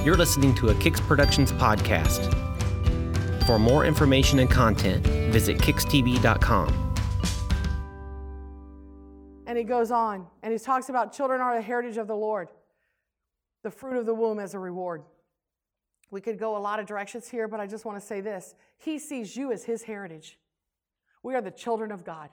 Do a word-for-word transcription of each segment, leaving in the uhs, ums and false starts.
You're listening to a Kicks Productions podcast. For more information and content, visit kicks t v dot com. And he goes on, and he talks about children are the heritage of the Lord, the fruit of the womb as a reward. We could go a lot of directions here, but I just want to say this. He sees you as his heritage. We are the children of God.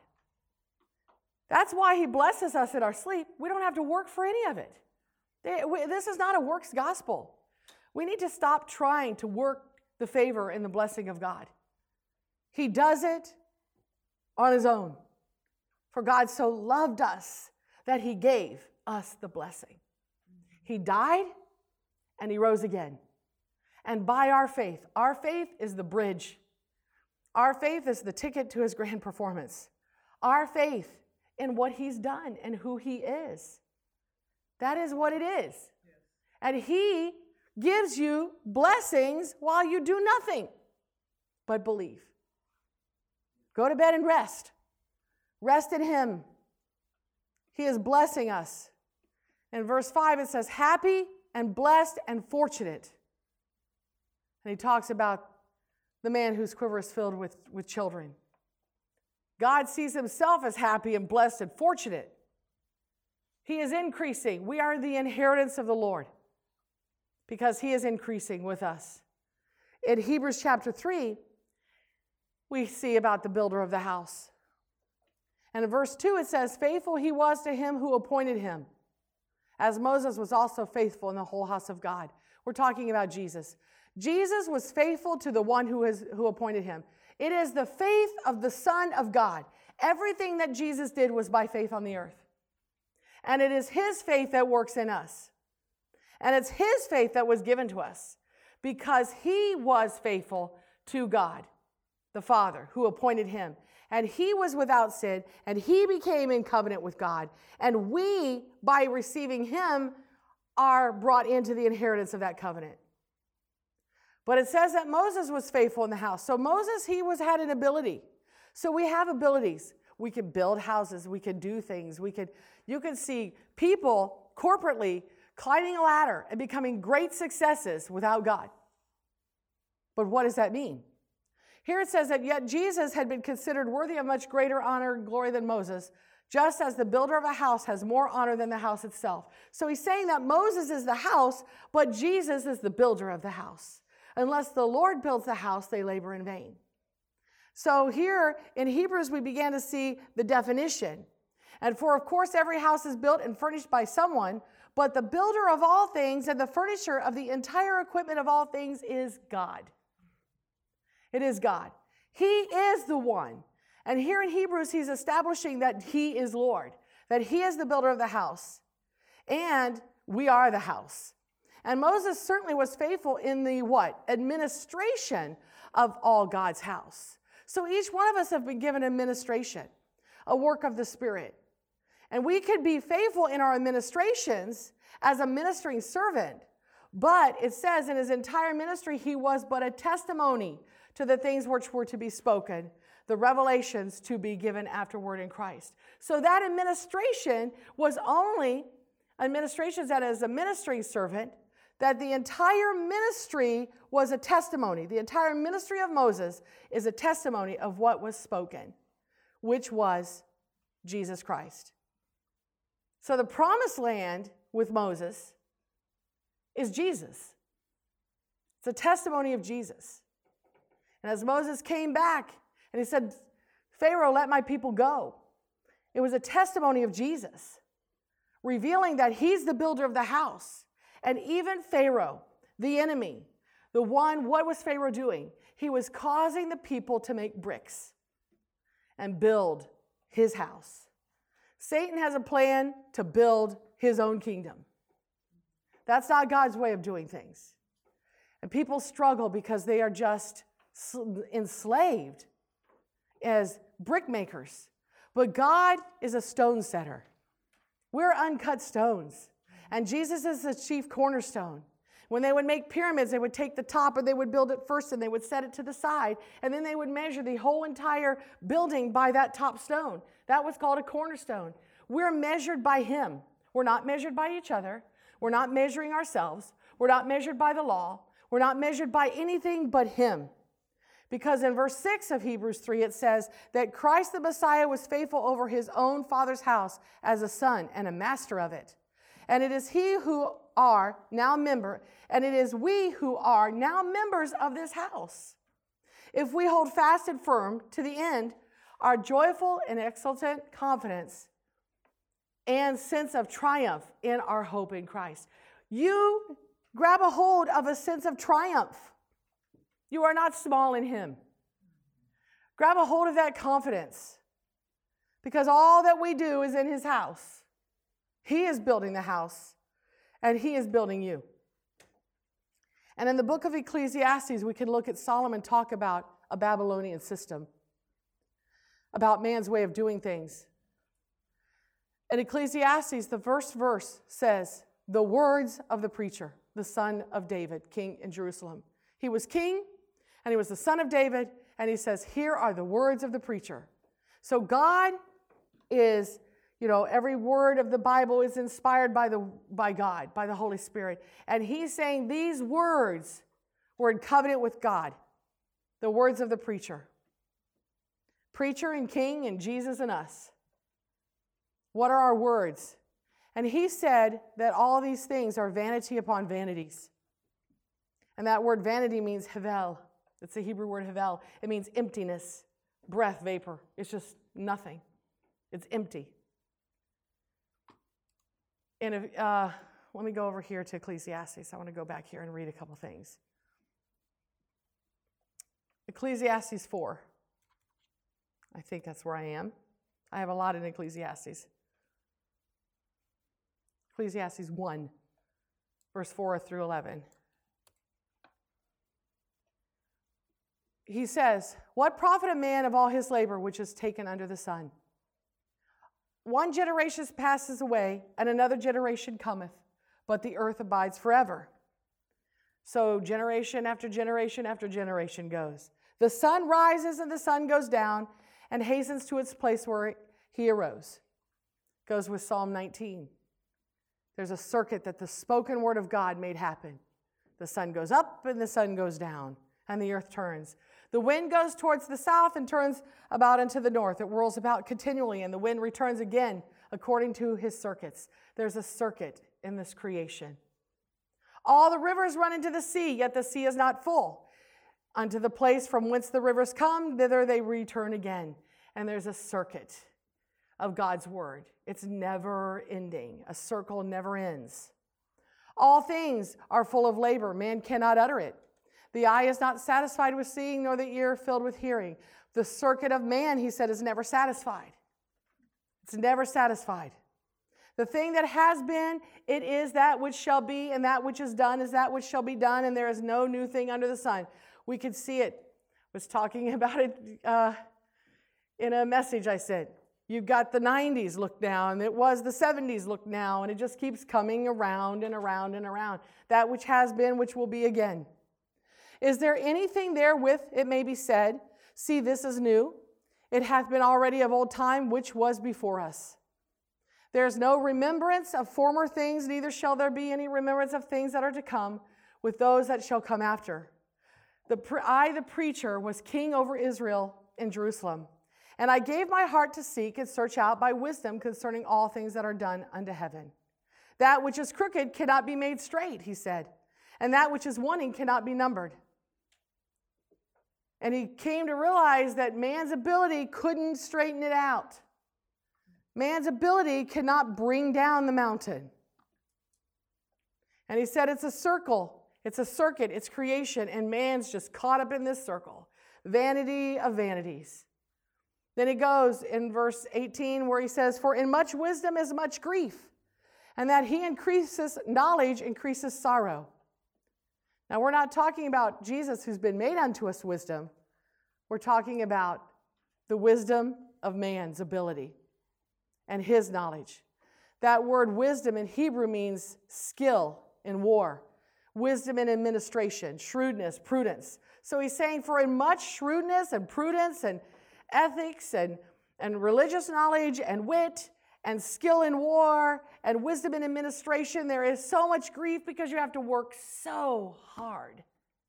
That's why he blesses us in our sleep. We don't have to work for any of it. This is not a works gospel. We need to stop trying to work the favor and the blessing of God. He does it on his own. For God so loved us that he gave us the blessing. He died and he rose again. And by our faith, our faith is the bridge. Our faith is the ticket to his grand performance. Our faith in what he's done and who he is. That is what it is. And he gives you blessings while you do nothing but believe. Go to bed and rest. Rest in him. He is blessing us. In verse five, it says, happy and blessed and fortunate. And he talks about the man whose quiver is filled with, with children. God sees himself as happy and blessed and fortunate. He is increasing. We are the inheritance of the Lord because he is increasing with us. In Hebrews chapter three, we see about the builder of the house. And in verse two, it says, faithful he was to him who appointed him, as Moses was also faithful in the whole house of God. We're talking about Jesus. Jesus was faithful to the one who, is, who appointed him. It is the faith of the Son of God. Everything that Jesus did was by faith on the earth. And it is his faith that works in us. And it's his faith that was given to us because he was faithful to God, the Father, who appointed him. And he was without sin, and he became in covenant with God. And we, by receiving him, are brought into the inheritance of that covenant. But it says that Moses was faithful in the house. So Moses, he was had an ability. So we have abilities. We could build houses. We could do things. We could. You could see people corporately climbing a ladder and becoming great successes without God. But what does that mean? Here it says that yet Jesus had been considered worthy of much greater honor and glory than Moses, just as the builder of a house has more honor than the house itself. So he's saying that Moses is the house, but Jesus is the builder of the house. Unless the Lord builds the house, they labor in vain. So here in Hebrews, we began to see the definition. And for, of course, every house is built and furnished by someone, but the builder of all things and the furnisher of the entire equipment of all things is God. It is God. He is the one. And here in Hebrews, he's establishing that he is Lord, that he is the builder of the house, and we are the house. And Moses certainly was faithful in the what? Administration of all God's house. So each one of us have been given administration, a work of the Spirit. And we could be faithful in our administrations as a ministering servant. But it says in his entire ministry, he was but a testimony to the things which were to be spoken, the revelations to be given afterward in Christ. So that administration was only administrations that as a ministering servant, that the entire ministry was a testimony. The entire ministry of Moses is a testimony of what was spoken, which was Jesus Christ. So the promised land with Moses is Jesus. It's a testimony of Jesus. And as Moses came back and he said, Pharaoh, let my people go. It was a testimony of Jesus, revealing that he's the builder of the house. And even Pharaoh, the enemy, the one, what was Pharaoh doing? He was causing the people to make bricks and build his house. Satan has a plan to build his own kingdom. That's not God's way of doing things. And people struggle because they are just enslaved as brick makers. But God is a stone setter. We're uncut stones. And Jesus is the chief cornerstone. When they would make pyramids, they would take the top and they would build it first and they would set it to the side. And then they would measure the whole entire building by that top stone. That was called a cornerstone. We're measured by him. We're not measured by each other. We're not measuring ourselves. We're not measured by the law. We're not measured by anything but him. Because in verse six of Hebrews three, it says that Christ the Messiah was faithful over his own Father's house as a son and a master of it. And it is he who are now member, and it is we who are now members of this house. If we hold fast and firm to the end, our joyful and exultant confidence and sense of triumph in our hope in Christ. You grab a hold of a sense of triumph. You are not small in him. Grab a hold of that confidence, because all that we do is in his house. He is building the house, and he is building you. And in the book of Ecclesiastes, we can look at Solomon talk about a Babylonian system, about man's way of doing things. In Ecclesiastes, the first verse says, the words of the preacher, the son of David, king in Jerusalem. He was king, and he was the son of David, and he says, here are the words of the preacher. So God is, you know, every word of the Bible is inspired by, the, by God, by the Holy Spirit. And he's saying these words were in covenant with God, the words of the preacher. Preacher and king and Jesus and us. What are our words? And he said that all these things are vanity upon vanities. And that word vanity means havel. It's the Hebrew word havel. It means emptiness, breath, vapor. It's just nothing. It's empty. And if, uh, let me go over here to Ecclesiastes. I want to go back here and read a couple things. Ecclesiastes four. I think that's where I am. I have a lot in Ecclesiastes. Ecclesiastes one, verse four through eleven. He says, what profit a man of all his labor which is taken under the sun? One generation passes away, and another generation cometh, but the earth abides forever. So generation after generation after generation goes. The sun rises and the sun goes down and hastens to its place where he arose. Goes with Psalm nineteen. There's a circuit that the spoken word of God made happen. The sun goes up and the sun goes down, and the earth turns. The wind goes towards the south and turns about into the north. It whirls about continually, and the wind returns again according to his circuits. There's a circuit in this creation. All the rivers run into the sea, yet the sea is not full. Unto the place from whence the rivers come, thither they return again. And there's a circuit of God's word. It's never ending. A circle never ends. All things are full of labor. Man cannot utter it. The eye is not satisfied with seeing, nor the ear filled with hearing. The circuit of man, he said, is never satisfied. It's never satisfied. The thing that has been, it is that which shall be, and that which is done is that which shall be done, and there is no new thing under the sun. We could see it. I was talking about it uh, in a message I said. You've got the nineties look now, and it was the seventies look now, and it just keeps coming around and around and around. That which has been, which will be again. Is there anything therewith it may be said, see, this is new? It hath been already of old time, which was before us. There is no remembrance of former things, neither shall there be any remembrance of things that are to come with those that shall come after. The pre- I, the preacher, was king over Israel in Jerusalem. And I gave my heart to seek and search out by wisdom concerning all things that are done unto heaven. That which is crooked cannot be made straight, he said, and that which is wanting cannot be numbered. And he came to realize that man's ability couldn't straighten it out. Man's ability cannot bring down the mountain. And he said it's a circle, it's a circuit, it's creation, and man's just caught up in this circle. Vanity of vanities. Then he goes in verse eighteen where he says, for in much wisdom is much grief, and that he increases knowledge increases sorrow. Now, we're not talking about Jesus who's been made unto us wisdom. We're talking about the wisdom of man's ability and his knowledge. That word wisdom in Hebrew means skill in war, wisdom in administration, shrewdness, prudence. So he's saying for in much shrewdness and prudence and ethics and, and religious knowledge and wit and skill in war and wisdom in administration. There is so much grief because you have to work so hard.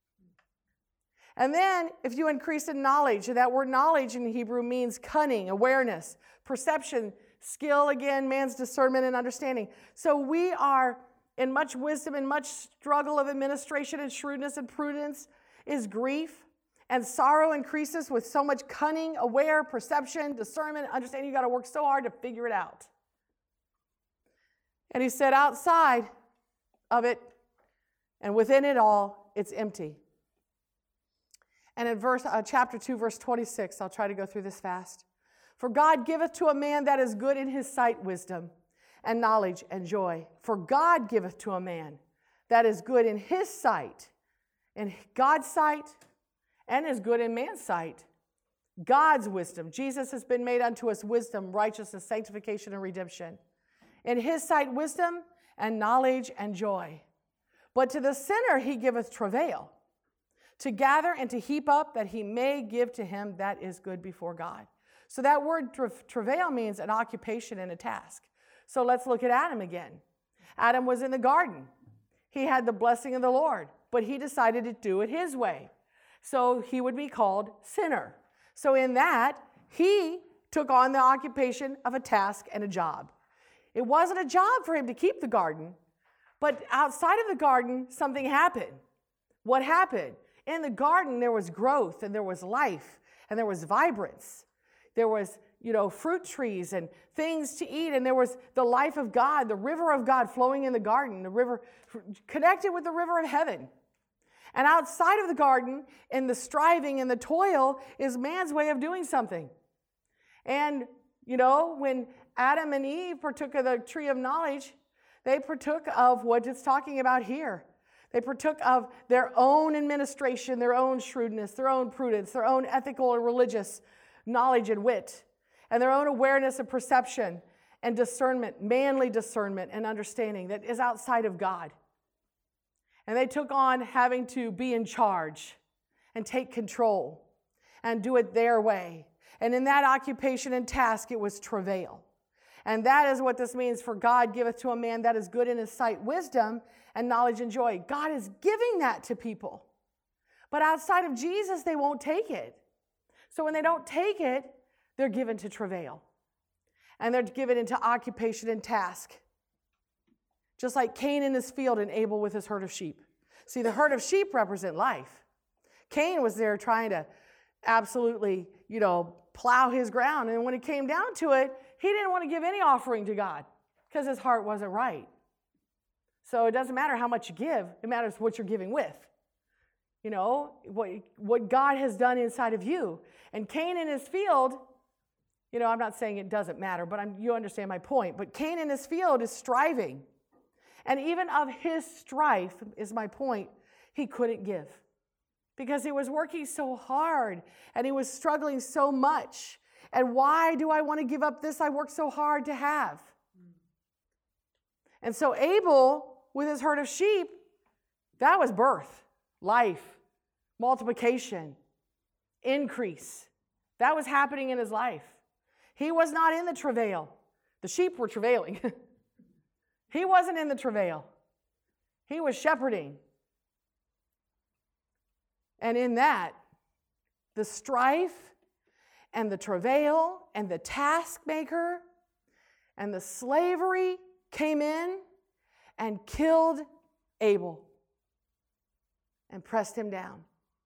And then if you increase in knowledge, that word knowledge in Hebrew means cunning, awareness, perception, skill, again, man's discernment and understanding. So we are in much wisdom and much struggle of administration and shrewdness and prudence is grief. And sorrow increases with so much cunning, aware, perception, discernment, understanding. You got to work so hard to figure it out. And he said outside of it and within it all, it's empty. And in verse, uh, chapter two, verse twenty-six, I'll try to go through this fast. For God giveth to a man that is good in his sight wisdom and knowledge and joy. For God giveth to a man that is good in his sight, in God's sight, and is good in man's sight. God's wisdom. Jesus has been made unto us wisdom, righteousness, sanctification, and redemption. In his sight wisdom and knowledge and joy. But to the sinner he giveth travail, to gather and to heap up, that he may give to him that is good before God. So that word tra- travail means an occupation and a task. So let's look at Adam again. Adam was in the garden. He had the blessing of the Lord, but he decided to do it his way. So he would be called sinner. So in that, he took on the occupation of a task and a job. It wasn't a job for him to keep the garden, but outside of the garden, something happened. What happened? In the garden, there was growth and there was life and there was vibrance. There was, you know, fruit trees and things to eat, and there was the life of God, the river of God flowing in the garden, the river connected with the river of heaven. And outside of the garden, in the striving and the toil, is man's way of doing something. And, you know, when Adam and Eve partook of the tree of knowledge, they partook of what it's talking about here. They partook of their own administration, their own shrewdness, their own prudence, their own ethical and religious knowledge and wit, and their own awareness and perception and discernment, manly discernment and understanding that is outside of God. And they took on having to be in charge and take control and do it their way. And in that occupation and task, it was travail. And that is what this means. For God giveth to a man that is good in his sight wisdom and knowledge and joy. God is giving that to people. But outside of Jesus, they won't take it. So when they don't take it, they're given to travail. And they're given into occupation and task. Just like Cain in his field and Abel with his herd of sheep. See, the herd of sheep represent life. Cain was there trying to absolutely, you know, plow his ground. And when it came down to it, he didn't want to give any offering to God because his heart wasn't right. So it doesn't matter how much you give. It matters what you're giving with. You know, what, what God has done inside of you. And Cain in his field, you know, I'm not saying it doesn't matter, but I'm, you understand my point. But Cain in his field is striving. And even of his strife, is my point, he couldn't give. Because he was working so hard and he was struggling so much. And why do I want to give up this I worked so hard to have? And so Abel, with his herd of sheep, that was birth, life, multiplication, increase. That was happening in his life. He was not in the travail. The sheep were travailing. He wasn't in the travail. He was shepherding. And in that, the strife and the travail and the taskmaker and the slavery came in and killed Abel and pressed him down.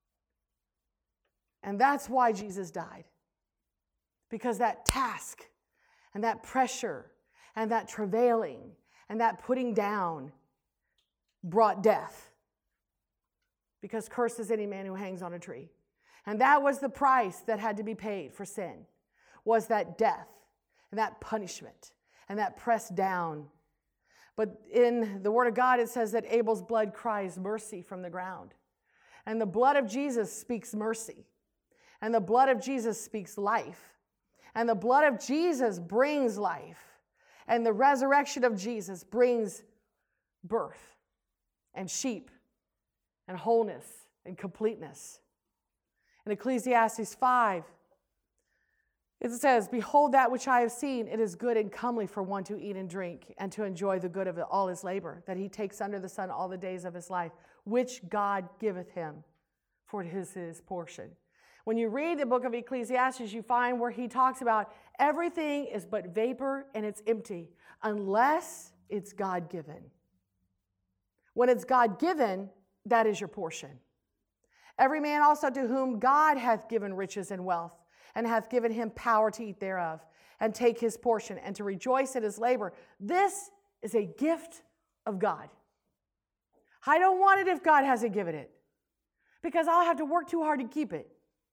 And that's why Jesus died. Because that task and that pressure and that travailing and that putting down brought death. Because cursed is any man who hangs on a tree. And that was the price that had to be paid for sin, was that death and that punishment and that pressed down. But in the Word of God, it says that Abel's blood cries mercy from the ground. And the blood of Jesus speaks mercy. And the blood of Jesus speaks life. And the blood of Jesus brings life. And the resurrection of Jesus brings birth and sheep and wholeness and completeness. In Ecclesiastes five, It says, behold that which I have seen, it is good and comely for one to eat and drink and to enjoy the good of all his labor, that he takes under the sun all the days of his life, which God giveth him, for it is his portion. When you read the book of Ecclesiastes, you find where he talks about everything is but vapor and it's empty, unless it's God-given. When it's God-given, that is your portion. Every man also to whom God hath given riches and wealth, and hath given him power to eat thereof, and take his portion, and to rejoice in his labor. This is a gift of God. I don't want it if God hasn't given it, because I'll have to work too hard to keep it.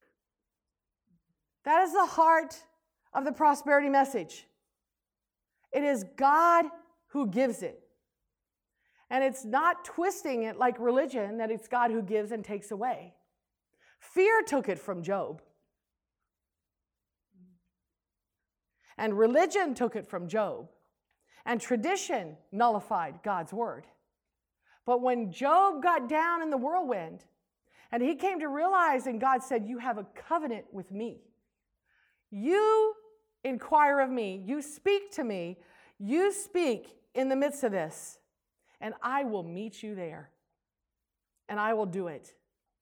That is the heart of the prosperity message. It is God who gives it. And it's not twisting it like religion, that it's God who gives and takes away. Fear took it from Job. And religion took it from Job. And tradition nullified God's word. But when Job got down in the whirlwind, and he came to realize, and God said, you have a covenant with me. You inquire of me. You speak to me. You speak in the midst of this. And I will meet you there. And I will do it.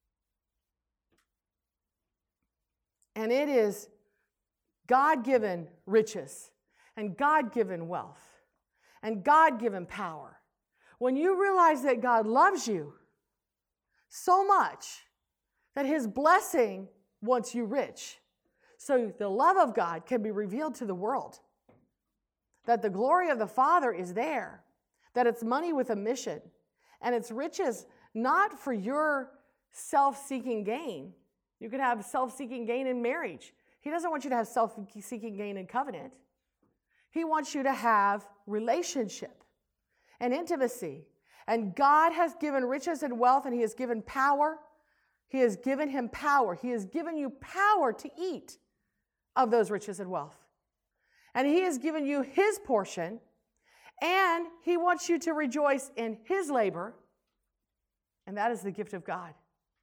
And it is God-given riches and God-given wealth and God-given power. When you realize that God loves you so much that his blessing wants you rich, so the love of God can be revealed to the world, that the glory of the Father is there, that it's money with a mission, and it's riches not for your self-seeking gain. You could have self-seeking gain in marriage. He doesn't want you to have self-seeking gain in covenant. He wants you to have relationship and intimacy. And God has given riches and wealth, and he has given power. He has given him power. He has given you power to eat of those riches and wealth. And he has given you his portion, and he wants you to rejoice in his labor, and that is the gift of God.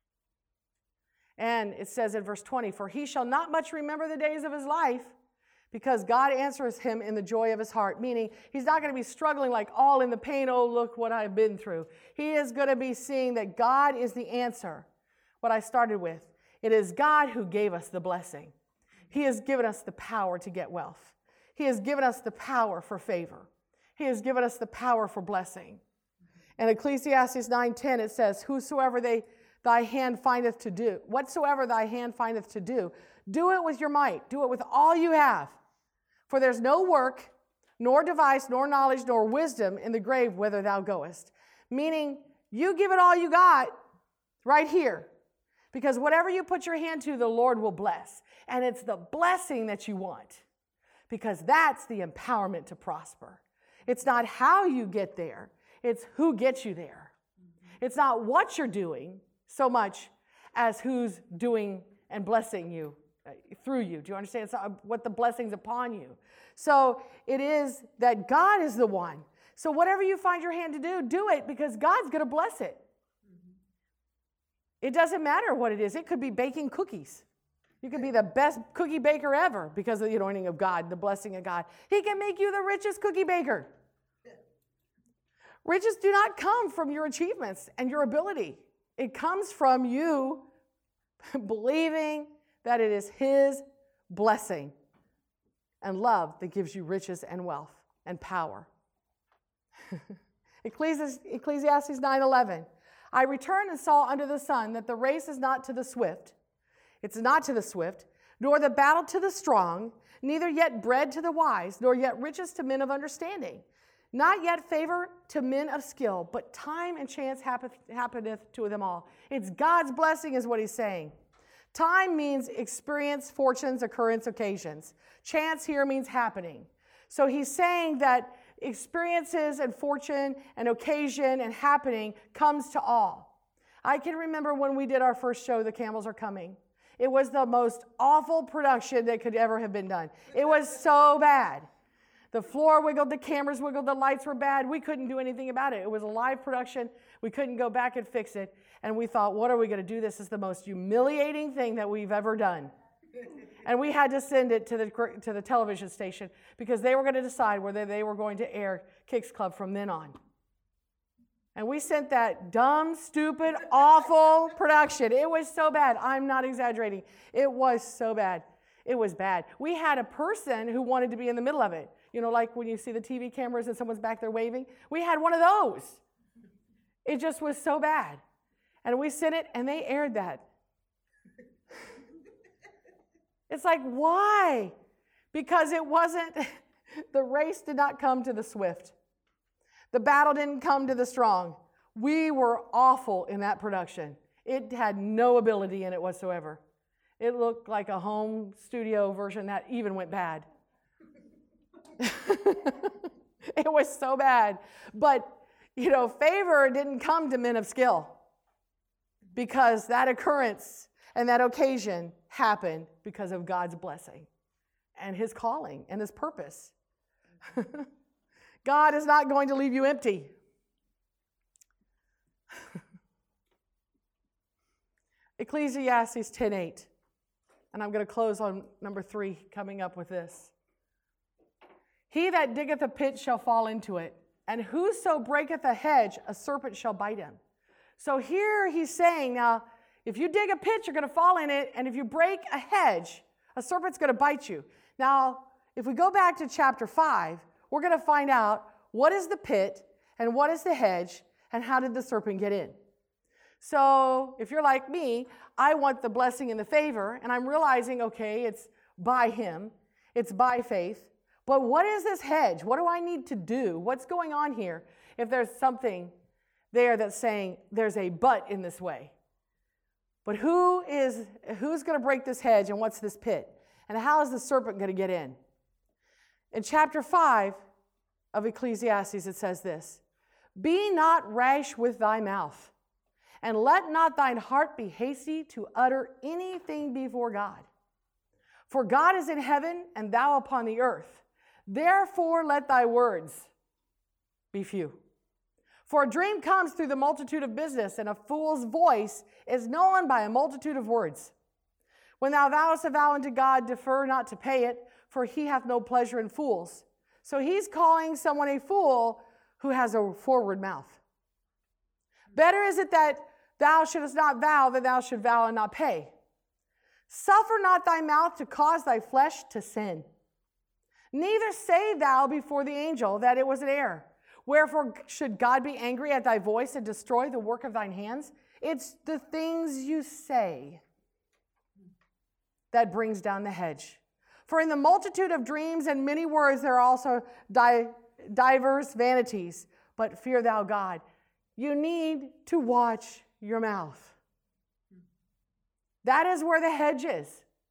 And it says in verse twenty, for he shall not much remember the days of his life, because God answers him in the joy of his heart. Meaning, he's not going to be struggling like all in the pain, oh, look what I've been through. He is going to be seeing that God is the answer. What I started with, it is God who gave us the blessing. He has given us the power to get wealth. He has given us the power for favor. He has given us the power for blessing. In Ecclesiastes nine ten, it says, whosoever they thy hand findeth to do, whatsoever thy hand findeth to do, do it with your might, do it with all you have. For there's no work, nor device, nor knowledge, nor wisdom in the grave whither thou goest. Meaning, you give it all you got right here. Because whatever you put your hand to, the Lord will bless. And it's the blessing that you want. Because that's the empowerment to prosper. It's not how you get there. It's who gets you there. It's not what you're doing so much as who's doing and blessing you uh, through you. Do you understand? It's not what the blessing's upon you. So it is that God is the one. So whatever you find your hand to do, do it because God's going to bless it. It doesn't matter what it is. It could be baking cookies. You could be the best cookie baker ever because of the anointing of God, the blessing of God. He can make you the richest cookie baker. Riches do not come from your achievements and your ability. It comes from you believing that it is his blessing and love that gives you riches and wealth and power. Ecclesiastes nine eleven. I returned and saw under the sun that the race is not to the swift. It's not to the swift, nor the battle to the strong, neither yet bread to the wise, nor yet riches to men of understanding. Not yet favor to men of skill, but time and chance happeneth, happeneth to them all. It's God's blessing is what he's saying. Time means experience, fortunes, occurrence, occasions. Chance here means happening. So he's saying that experiences and fortune and occasion and happening comes to all. I can remember when we did our first show, The Camels Are Coming. It was the most awful production that could ever have been done. It was so bad. The floor wiggled, the cameras wiggled, the lights were bad. We couldn't do anything about it. It was a live production. We couldn't go back and fix it. And we thought, what are we going to do? This is the most humiliating thing that we've ever done. And we had to send it to the, to the television station because they were going to decide whether they were going to air Kicks Club from then on. And we sent that dumb, stupid, awful production. It was so bad. I'm not exaggerating. It was so bad. It was bad. We had a person who wanted to be in the middle of it. You know, like when you see the T V cameras and someone's back there waving. We had one of those. It just was so bad. And we sent it, and they aired that. It's like, why? Because it wasn't, the race did not come to the swift. The battle didn't come to the strong. We were awful in that production. It had no ability in it whatsoever. It looked like a home studio version that even went bad. It was so bad. But, you know, favor didn't come to men of skill because that occurrence and that occasion happened because of God's blessing and his calling and his purpose. God is not going to leave you empty. Ecclesiastes ten eight. And I'm going to close on number three, coming up with this. He that diggeth a pit shall fall into it, and whoso breaketh a hedge, a serpent shall bite him. So here he's saying, now, if you dig a pit, you're going to fall in it, and if you break a hedge, a serpent's going to bite you. Now, if we go back to chapter five, we're going to find out what is the pit, and what is the hedge, and how did the serpent get in. So if you're like me, I want the blessing and the favor, and I'm realizing, okay, it's by him, it's by faith, but what is this hedge? What do I need to do? What's going on here? If there's something there that's saying there's a but in this way. But who is, who's going to break this hedge, and what's this pit? And how is the serpent going to get in? In chapter five of Ecclesiastes, it says this, be not rash with thy mouth, and let not thine heart be hasty to utter anything before God. For God is in heaven, and thou upon the earth. Therefore let thy words be few. For a dream comes through the multitude of business, and a fool's voice is known by a multitude of words. When thou vowest a vow unto God, defer not to pay it, for he hath no pleasure in fools. So he's calling someone a fool who has a forward mouth. Better is it that thou shouldest not vow than thou should vow and not pay. Suffer not thy mouth to cause thy flesh to sin. Neither say thou before the angel that it was an error. Wherefore should God be angry at thy voice and destroy the work of thine hands? It's the things you say that brings down the hedge. For in the multitude of dreams and many words there are also di- diverse vanities. But fear thou God. You need to watch your mouth. That is where the hedge is.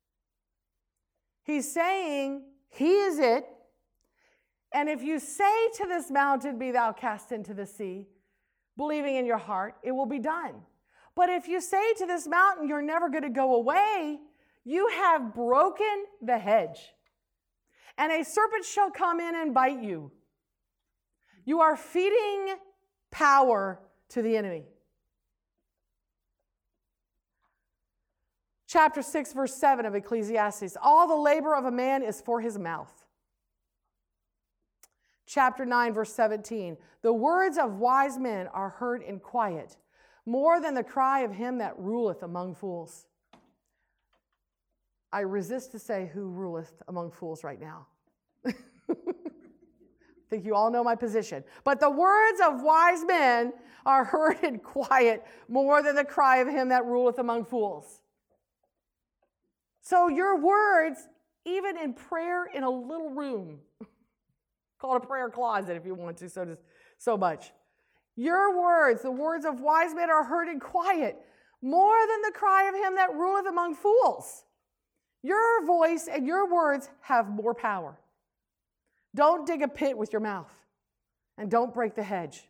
He's saying, he is it. And if you say to this mountain, be thou cast into the sea, believing in your heart, it will be done. But if you say to this mountain, you're never going to go away, you have broken the hedge. And a serpent shall come in and bite you. You are feeding power to the enemy. Chapter six, verse seven of Ecclesiastes. All the labor of a man is for his mouth. Chapter nine, verse seventeen. The words of wise men are heard in quiet, more than the cry of him that ruleth among fools. I resist to say who ruleth among fools right now. I think you all know my position. But the words of wise men are heard in quiet, more than the cry of him that ruleth among fools. So your words, even in prayer in a little room, call it a prayer closet if you want to, so, just, so much. Your words, the words of wise men are heard in quiet, more than the cry of him that ruleth among fools. Your voice and your words have more power. Don't dig a pit with your mouth, and don't break the hedge.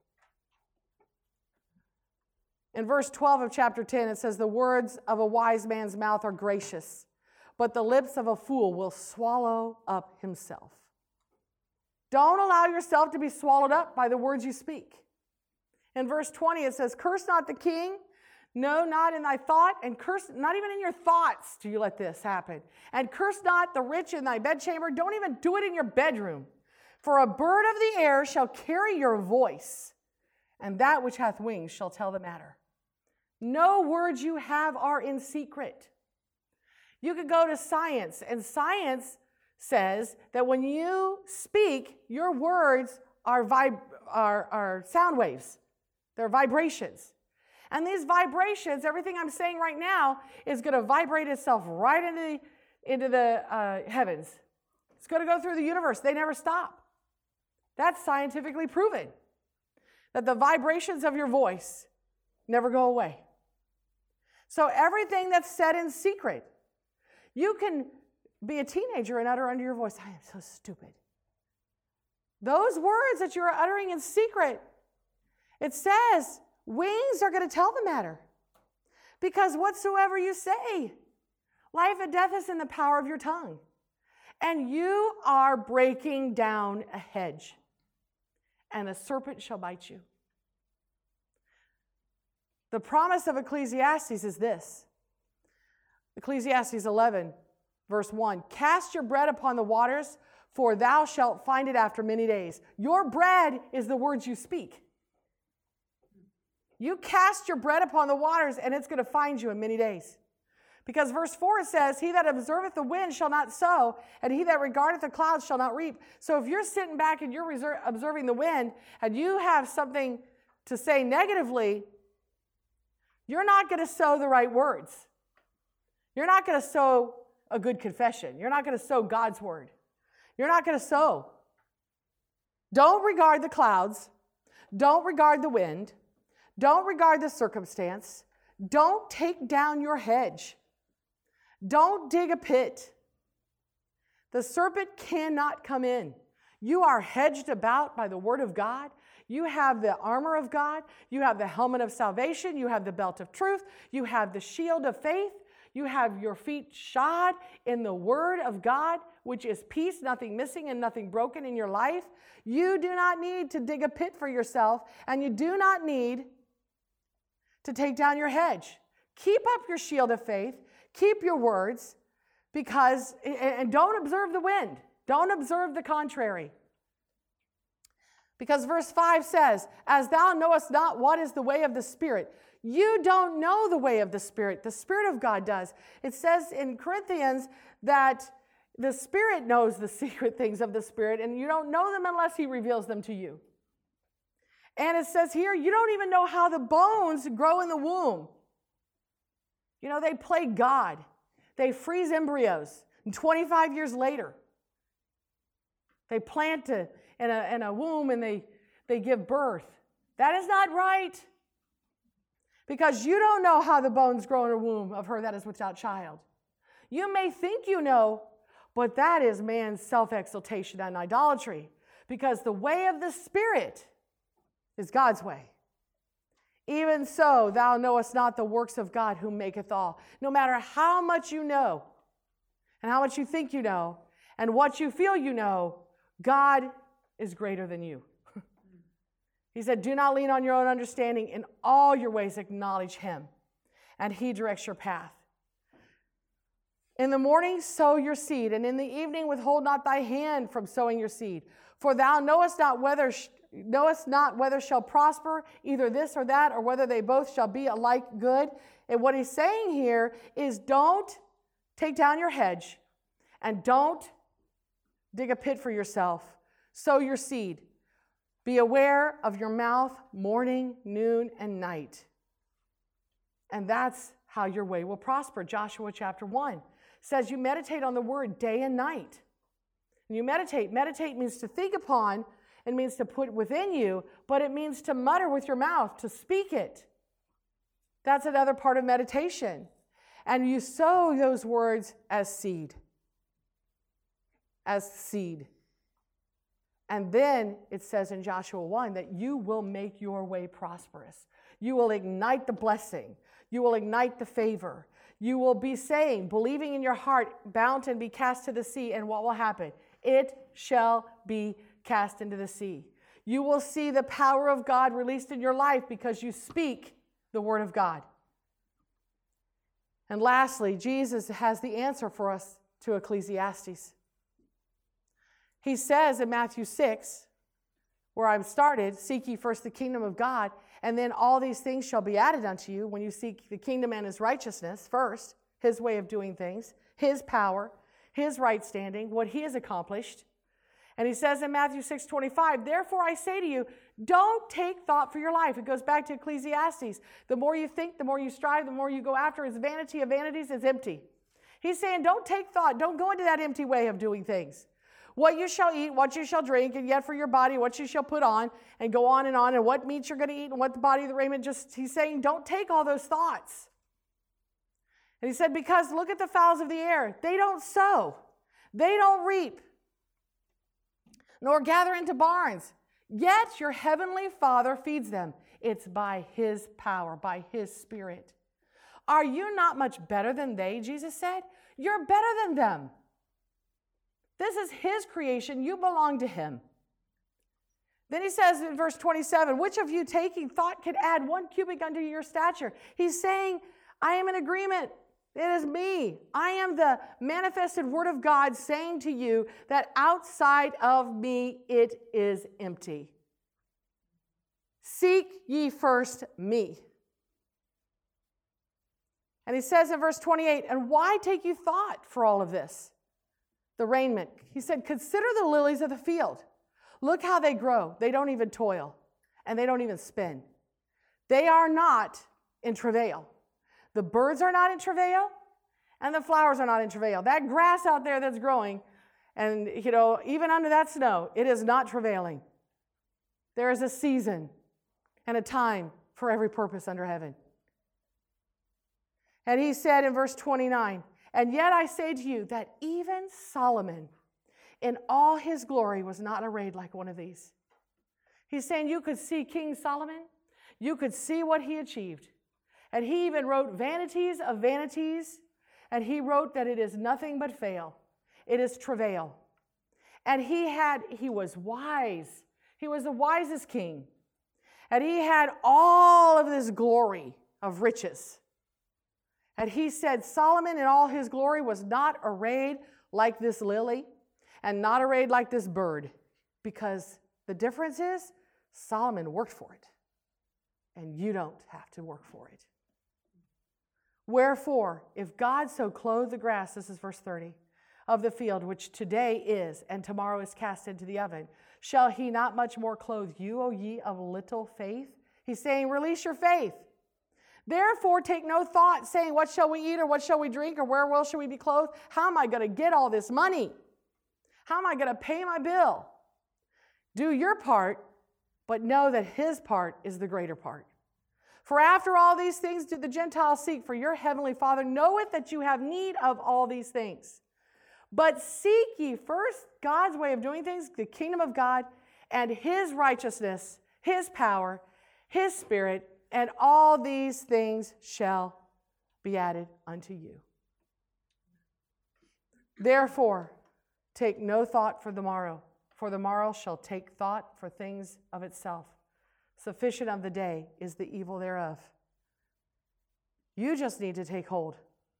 In verse twelve of chapter ten, it says, the words of a wise man's mouth are gracious, but the lips of a fool will swallow up himself. Don't allow yourself to be swallowed up by the words you speak. In verse twenty, it says, curse not the king, No, not in thy thought, and curse, not even in your thoughts do you let this happen. And curse not the rich in thy bedchamber. Don't even do it in your bedroom. For a bird of the air shall carry your voice, and that which hath wings shall tell the matter. No words you have are in secret. You could go to science, and science says that when you speak, your words are, vib- are, are sound waves. They're vibrations. And these vibrations, everything I'm saying right now, is going to vibrate itself right into the, into the uh, heavens. It's going to go through the universe. They never stop. That's scientifically proven, that the vibrations of your voice never go away. So everything that's said in secret, you can be a teenager and utter under your voice, I am so stupid. Those words that you are uttering in secret, it says, wings are going to tell the matter. Because whatsoever you say, life and death is in the power of your tongue. And you are breaking down a hedge, and a serpent shall bite you. The promise of Ecclesiastes is this. Ecclesiastes eleven, verse one. Cast your bread upon the waters, for thou shalt find it after many days. Your bread is the words you speak. You cast your bread upon the waters, and it's going to find you in many days. Because verse four says, he that observeth the wind shall not sow, and he that regardeth the clouds shall not reap. So if you're sitting back and you're observing the wind, and you have something to say negatively, you're not going to sow the right words. You're not going to sow a good confession. You're not going to sow God's word. You're not going to sow. Don't regard the clouds. Don't regard the wind. Don't regard the circumstance. Don't take down your hedge. Don't dig a pit. The serpent cannot come in. You are hedged about by the word of God. You have the armor of God. You have the helmet of salvation. You have the belt of truth. You have the shield of faith. You have your feet shod in the word of God, which is peace, nothing missing and nothing broken in your life. You do not need to dig a pit for yourself, and you do not need to take down your hedge. Keep up your shield of faith. Keep your words, because, and don't observe the wind. Don't observe the contrary. Because verse five says, as thou knowest not what is the way of the Spirit. You don't know the way of the Spirit. The Spirit of God does. It says in Corinthians that the Spirit knows the secret things of the Spirit, and you don't know them unless he reveals them to you. And it says here, you don't even know how the bones grow in the womb. You know, they play God. They freeze embryos, and twenty-five years later, they plant a, in, a, in a womb and they, they give birth. That is not right. Because you don't know how the bones grow in a womb of her that is without child. You may think you know, but that is man's self-exaltation and idolatry. Because the way of the Spirit is God's way. Even so, thou knowest not the works of God who maketh all. No matter how much you know, and how much you think you know, and what you feel you know, God is greater than you. He said, do not lean on your own understanding. In all your ways acknowledge him, and he directs your path. In the morning sow your seed, and in the evening withhold not thy hand from sowing your seed. For thou knowest not whether knowest not whether shall prosper either this or that, or whether they both shall be alike good. And what he's saying here is, don't take down your hedge, and don't dig a pit for yourself. Sow your seed. Be aware of your mouth morning, noon, and night. And that's how your way will prosper. Joshua chapter one says you meditate on the word day and night. And you meditate. Meditate means to think upon. It means to put within you, but it means to mutter with your mouth, to speak it. That's another part of meditation. And you sow those words as seed. As seed. And then it says in Joshua one that you will make your way prosperous. You will ignite the blessing. You will ignite the favor. You will be saying, believing in your heart, bound and be cast to the sea. And what will happen? It shall be cast into the sea. You will see the power of God released in your life because you speak the word of God. And lastly, Jesus has the answer for us to Ecclesiastes. He says in Matthew six, where I've started, seek ye first the kingdom of God, and then all these things shall be added unto you when you seek the kingdom and his righteousness first, his way of doing things, his power, his right standing, what he has accomplished. And he says in Matthew six twenty-five, therefore I say to you, don't take thought for your life. It goes back to Ecclesiastes. The more you think, the more you strive, the more you go after. It's vanity of vanities, is empty. He's saying don't take thought. Don't go into that empty way of doing things. What you shall eat, what you shall drink, and yet for your body, what you shall put on, and go on and on, and what meat you're going to eat, and what the body of the raiment. Just, he's saying, don't take all those thoughts. And he said, because look at the fowls of the air. They don't sow. They don't reap, nor gather into barns. Yet your heavenly Father feeds them. It's by his power, by his Spirit. Are you not much better than they, Jesus said? You're better than them. This is his creation. You belong to him. Then he says in verse twenty-seven, which of you taking thought could add one cubit unto your stature? He's saying, I am in agreement. It is me. I am the manifested word of God saying to you that outside of me it is empty. Seek ye first me. And he says in verse twenty-eight, and why take you thought for all of this? The raiment. He said, consider the lilies of the field. Look how they grow. They don't even toil, and they don't even spin. They are not in travail. The birds are not in travail, and the flowers are not in travail. That grass out there that's growing, and you know, even under that snow, it is not travailing. There is a season and a time for every purpose under heaven. And he said in verse twenty-nine, and yet I say to you that even Solomon in all his glory was not arrayed like one of these. He's saying you could see King Solomon. You could see what he achieved. And he even wrote vanities of vanities. And he wrote that it is nothing but fail. It is travail. And he had, he was wise. He was the wisest king. And he had all of this glory of riches. And he said Solomon in all his glory was not arrayed like this lily and not arrayed like this bird, because the difference is Solomon worked for it and you don't have to work for it. Wherefore, if God so clothe the grass, this is verse thirty, of the field, which today is and tomorrow is cast into the oven, shall he not much more clothe you, O ye of little faith? He's saying, release your faith. Therefore, take no thought, saying, what shall we eat, or what shall we drink, or wherewith shall we be clothed? How am I going to get all this money? How am I going to pay my bill? Do your part, but know that his part is the greater part. For after all these things did the Gentiles seek, for your heavenly Father knoweth that you have need of all these things. But seek ye first God's way of doing things, the kingdom of God, and his righteousness, his power, his Spirit, and all these things shall be added unto you. Therefore, take no thought for the morrow, for the morrow shall take thought for things of itself. Sufficient of the day is the evil thereof. You just need to take hold.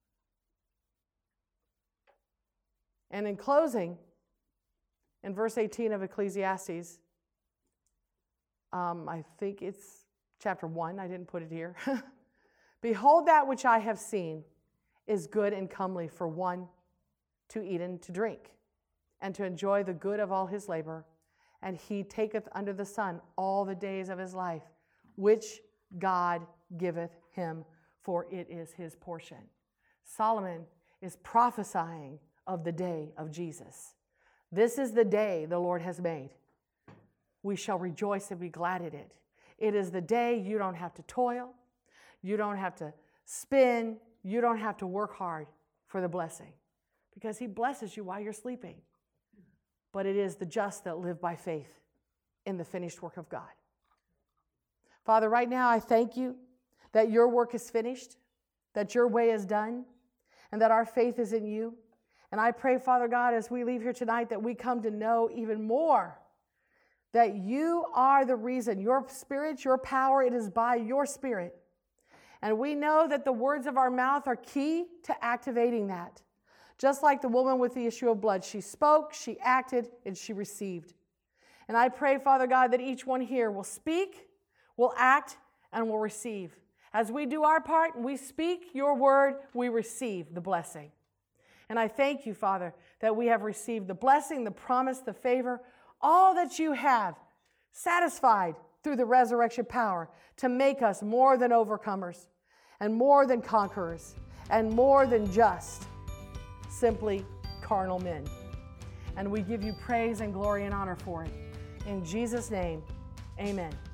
And in closing, in verse eighteen of Ecclesiastes, um, I think it's chapter one, I didn't put it here. Behold, that which I have seen is good and comely for one to eat and to drink, and to enjoy the good of all his labor. And he taketh under the sun all the days of his life, which God giveth him, for it is his portion. Solomon is prophesying of the day of Jesus. This is the day the Lord has made. We shall rejoice and be glad in it. It is the day you don't have to toil. You don't have to spin. You don't have to work hard for the blessing, because he blesses you while you're sleeping. But it is the just that live by faith in the finished work of God. Father, right now I thank you that your work is finished, that your way is done, and that our faith is in you. And I pray, Father God, as we leave here tonight, that we come to know even more that you are the reason. Your Spirit, your power, it is by your Spirit. And we know that the words of our mouth are key to activating that. Just like the woman with the issue of blood, she spoke, she acted, and she received. And I pray, Father God, that each one here will speak, will act, and will receive. As we do our part and we speak your word, we receive the blessing. And I thank you, Father, that we have received the blessing, the promise, the favor, all that you have satisfied through the resurrection power to make us more than overcomers and more than conquerors and more than just simply carnal men. And we give you praise and glory and honor for it. In Jesus' name, amen.